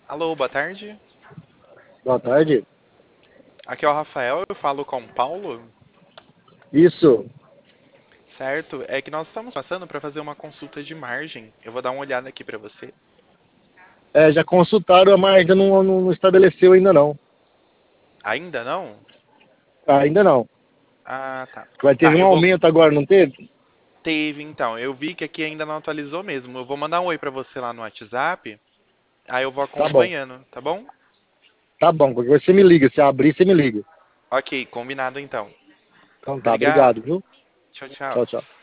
Alô, boa tarde. Boa tarde. Aqui é o Rafael, eu falo com o Paulo. Isso. Certo? É que nós estamos passando para fazer uma consulta de margem. Eu vou dar uma olhada aqui para você. Já consultaram, mas ainda não estabeleceu ainda não. Ainda não? Ainda não. Ah, tá. Teve Tá, um eu vou. aumento agora, não teve? Teve então. Eu vi que aqui ainda não atualizou mesmo. Eu vou mandar um oi para você lá no WhatsApp. Aí eu vou Tá bom. acompanhando, tá bom? Tá bom. Qualquer coisa você me liga. Se abrir, você me liga. Ok, combinado então. Então tá, obrigado, Obrigado. viu? Tchau, tchau. Tchau, tchau.